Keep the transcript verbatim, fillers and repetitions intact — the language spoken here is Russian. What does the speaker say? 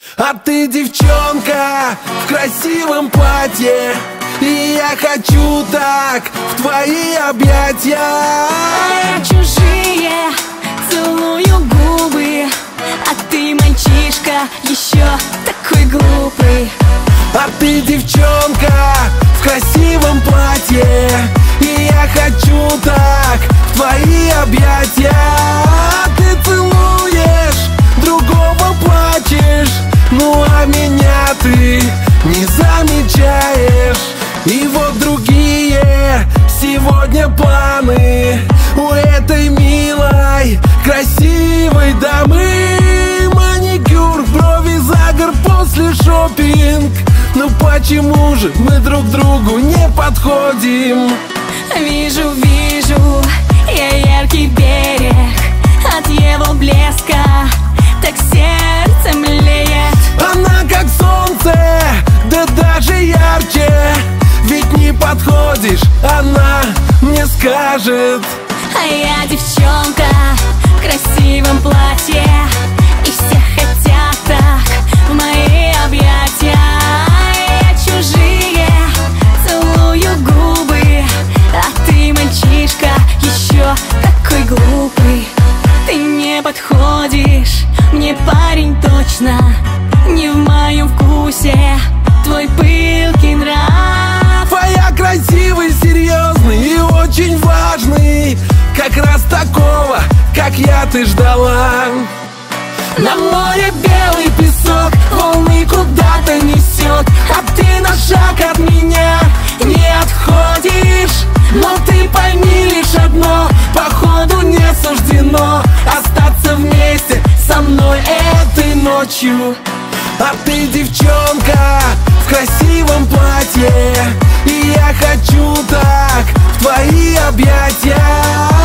А ты девчонка в красивом платье, и я хочу так в твои объятия. А я чужие целую губы, а ты мальчишка еще такой глупый. А ты девчонка в красивом платье, и я хочу так в твои объятия. Ты целуешь, другого плачешь, ну а меня ты не замечаешь. И вот другие сегодня планы у этой милой, красивой дамы. Маникюр, брови, загар после шопинг. Ну почему же мы друг другу не подходим? Вижу, вижу я яркий берег, от его блеска так сердце млеет. Она как солнце, да даже ярче. Ведь не подходишь, она мне скажет. А я девчонка в красивом платье, и все хотят так в мои объятия. Я чужие целую губы, а ты мальчишка еще такой глупый. Ты не подходишь мне, парень, точно не в моем вкусе твой пылкий нрав. Твоя красивый, серьезный и очень важный, как раз такого, как я, ты ждала. На море белый песок, волны куда-то несет, а ты на шаг от меня не отходишь. Но ты пойми лишь одно, походу не суждено остаться вместе со мной этой ночью. А ты девчонка в красивом платье, и я хочу так в твои объятия.